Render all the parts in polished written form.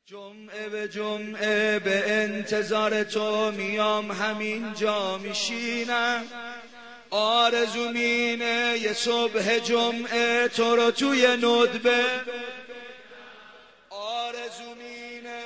جمعه به جمعه به انتظار تو میام، همینجا میشینم. آرزو مینه یه صبح جمعه تو رو توی ندبه. آرزو مینه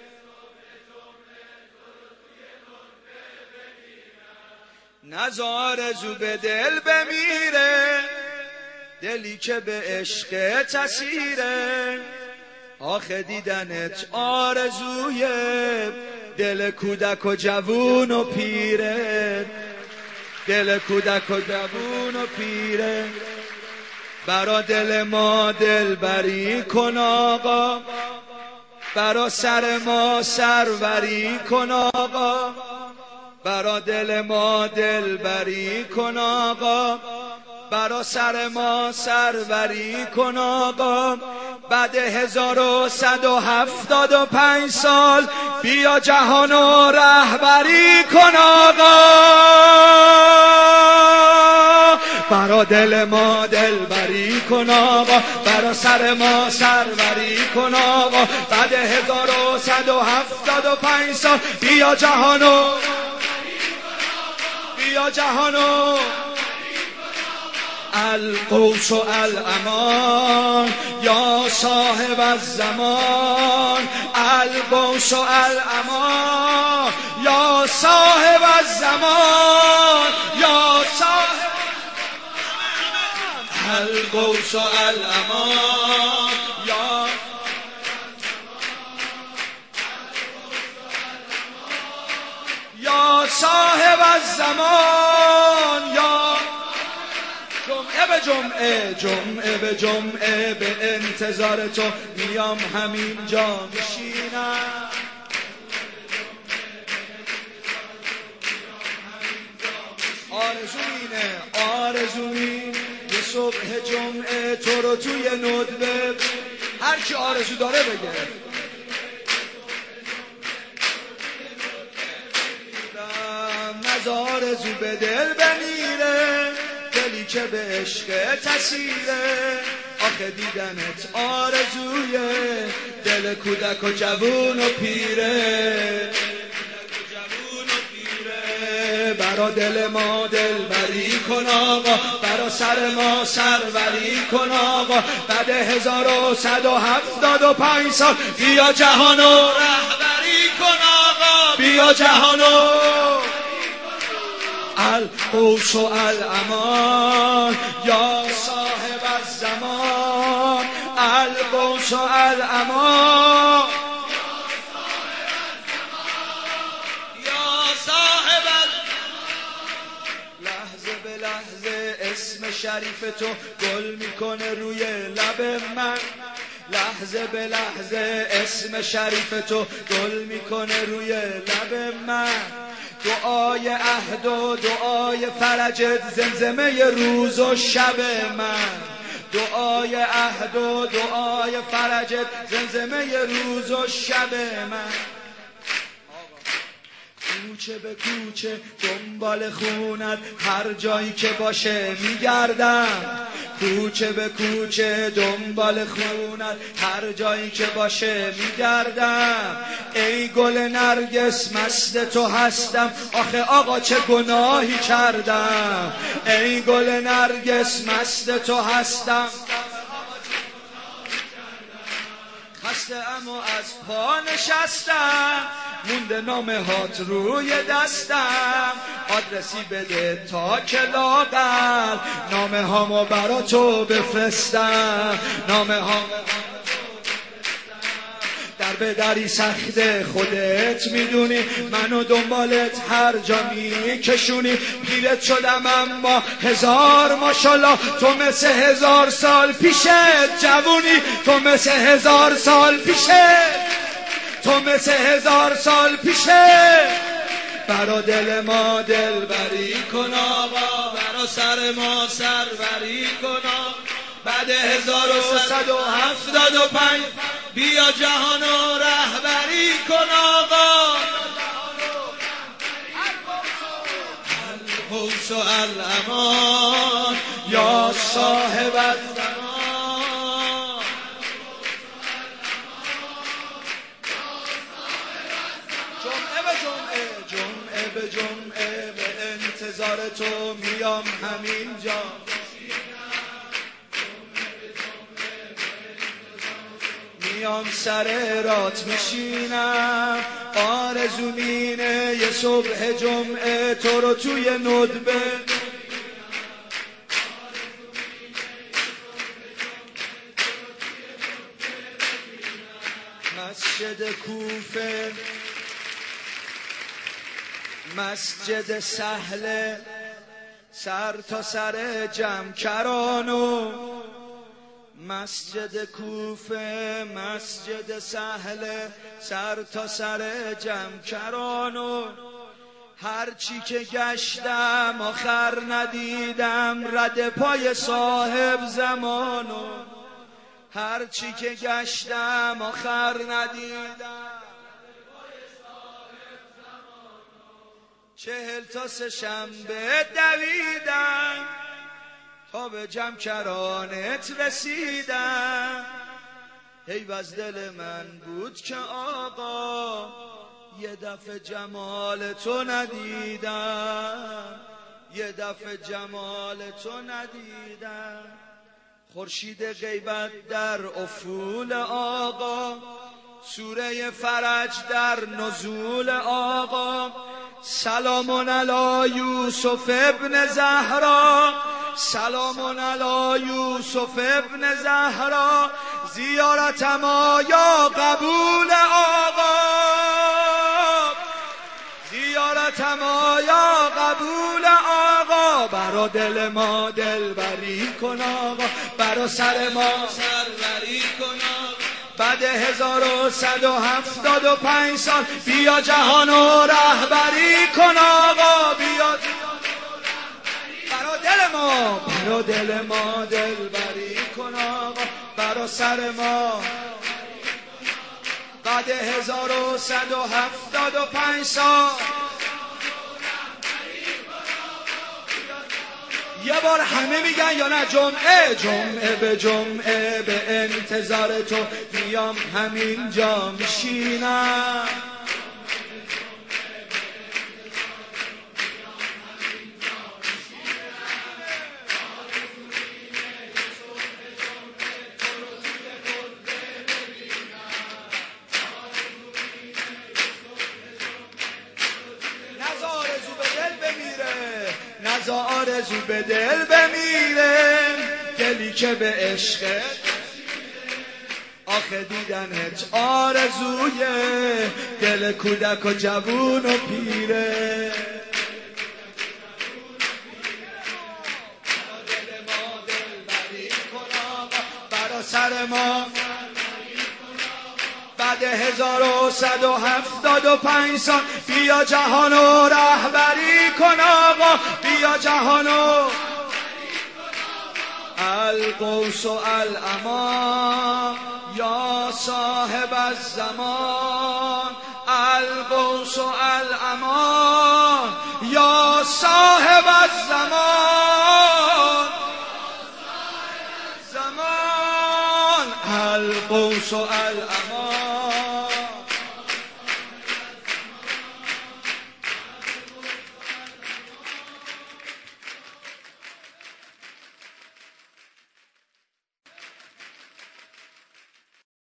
نز آرزو به دل بمیره، دلی که به عشق تسیره. آخه دیدنت آرزوی دل کودک و جوون و پیره، دل کودک و جوون و پیره. برا دل ما دل بری کن آقا، برا سر ما سروری کن آقا، برا دل ما دل بری کن آقا، برا سر ما سروری کن آقا. بعد 1175 سال بیا جهانو رهبری کن آقا. برا دل ما دل بری کن آقا، برا سر ما سروری کن آقا. بعد 1175 سال بیا جهانو، بیا جهانو. القوس و الامان یا صاحب الزمان، القوس و الامان یا صاحب الزمان، یا صاحب القوس و الامان یا یا صاحب الزمان. یا جمعه به جمعه، جمعه به جمعه به انتظار تو میام، همینجا میشینم. آرزو مینه، آرزو مینه یه صبح جمعه تو رو توی ندبه. هر کی آرزو داره بگه. نز آرزو به دل بمیره، دلی که به عشق تسیره. آخه دیدنت آرزوی دل کودک و جوون و پیره، برا دل ما دل بری کن آقا، برا سر ما سروری کن آقا. بعد 1175 سال بیا جهانو رهبری کن آقا، بیا جهانو. القوس و الامان یا صاحب الزمان، القوس و الامان یا صاحب الزمان. لحظه به لحظه اسم شریف تو گل میکنه روی لب من، لحظه به لحظه اسم شریف تو گل میکنه روی لب من. دعای عهد و دعای فرجت زمزمه روز و شب من، دعای عهد و دعای فرجت زمزمه روز و شب من. کوچه به کوچه دنبال خونت هر جایی که باشه میگردم، کوچه به کوچه دنبال خونت هر جایی که باشه میگردم. ای گل نرگس مست تو هستم، آخه آقا چه گناهی کردم. ای گل نرگس مست تو هستم، خسته ام و از پا نشستم. مونده نامه هات روی دستم، آدرسی بده تا که لاغر نامه هامو برا تو بفرستم. نامه هامو در به دری سخته خودت میدونی، منو دنبالت هر جا میکشونی. پیرت شدم اما 1000 ماشالله، تو مثل 1000 سال پیشت جوونی، تو مثل 1000 سال پیشت، تو مثل 1000 سال پیشه. برا دل ما دل بری کن آقا، برا سر ما سروری کن آقا. بعد 1175 بیا جهانو رهبری کن آقا. القوس و الامان یا صاحب الزمان، انتظار تو میام همینجا، میام سر رات میشینم، آرزو مینه یه صبح جمعه تو رو توی ندبه، مسجد کوفه، مسجد سهل، سر تا سر جمکرانو، مسجد کوفه، مسجد سهل، سر تا سر جمکرانو، هرچی که گشتم آخر ندیدم رد پای صاحب زمانو، هرچی که گشتم آخر ندیدم 40 تا سه شنبه دویدم تا به جمکرانت رسیدم، حیوز دل من بود که آقا یه دفعه جمال تو ندیدم، یه دفعه جمال تو ندیدم، خورشید غیبت در افول آقا، سوره فرج در نزول آقا، سلام علی یوسف ابن زهرا، سلام علی یوسف ابن زهرا، زیارت ما یا قبول آقا، زیارت ما یا قبول آقا، برا دل ما دلبری کن آقا، برا سر ما سروری کن آقا، بعد 1175 سال بیا جهان و رهبری کن آقا، بیا برا دل ما، برا دل ما دلبری کن آقا، برا سر ما بعد 1175 سال یه بار همه میگن یا نه؟ جمعه جمعه به جمعه به انتظار تو میام همینجا میشینم، نزا آرزو به دل بمیره، دلی که به عشق آخه دیدنت آرزوی دل کودک و جوون و پیره، دل ما دلبری کن آقا، برا سر ما بعد 1175 سال بیا جهان و رهبری کن آقا، بیا جهان و القوس و الامان یا صاحب الزمان، القوس و الامان یا صاحب الزمان، زمان القوس و الامان